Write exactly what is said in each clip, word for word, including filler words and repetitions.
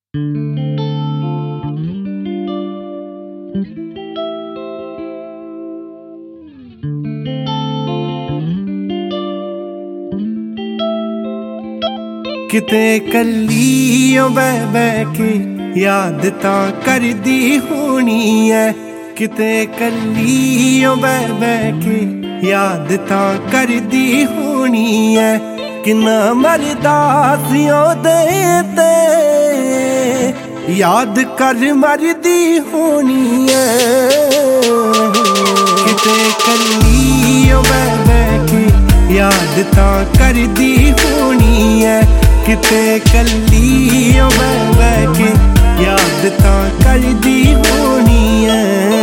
किते कल्ली बह बह के याद तां करदी होनी है। किते कल्ली बह बह के याद तां करदी होनी है। किन्ना मरदा सी ओदे ते याद कर मरदी होनी है। किते कल्ली बह बह के याद तां करदी होनी है। किते कल्ली बह बह के याद तां करदी होनी है।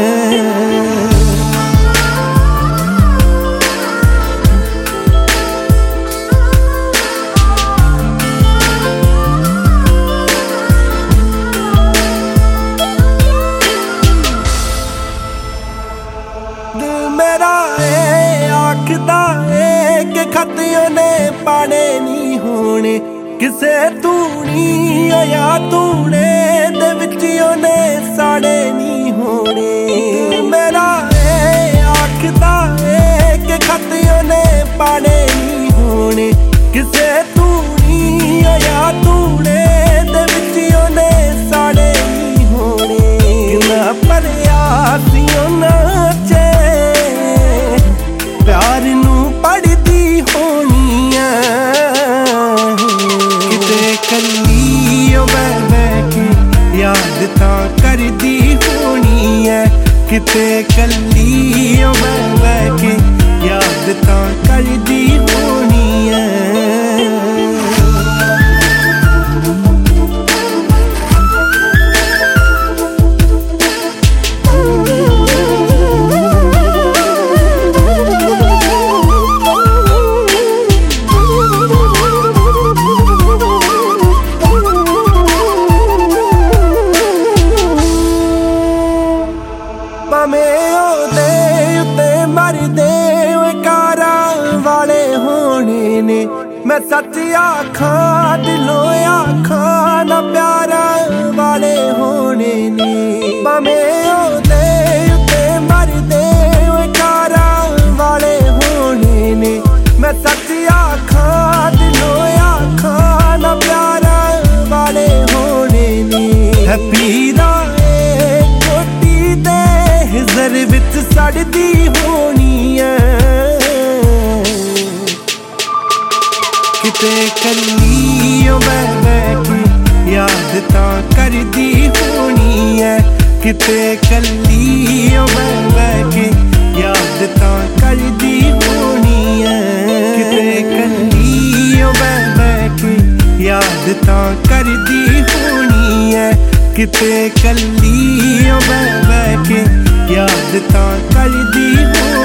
दिल मेरा ए आखदा ए कि खतियों ने पाने नहीं होने। किसे तूनी या तूने दे विच ओने साड़े नहीं होने। मेरा ए आखदा ए कि खतियों ने पाने नहीं होने। किसे तूनी या तूने दे विच ओने साड़े नहीं होने। किन्ना भरिया सी उन्हां च प्यार नूं पढ़दी होनी है। कल्ली बह बह के याद तां करदी होनी है। किते कल्ली बह बह के याद तां करदी होनी है। मैं सच आखां दिलों आखां ना प्यारा वाले होने ने। भावें ओदे उत्ते मरदे कारा वाले होने ने। मैं सच आखां दिलों आखां ना प्यारा वाले होने ने। हैप्पी दा कोटी दे हिजर विच सड़दी होनी है। किते कल्ली बह बह के याद तां करदी होनी है। किते कल्ली बह बह के याद तां करदी होनी है। किते कल्ली बह बह के याद तां करदी होनी है। किते कल्ली बह बह के याद तां करदी होनी है।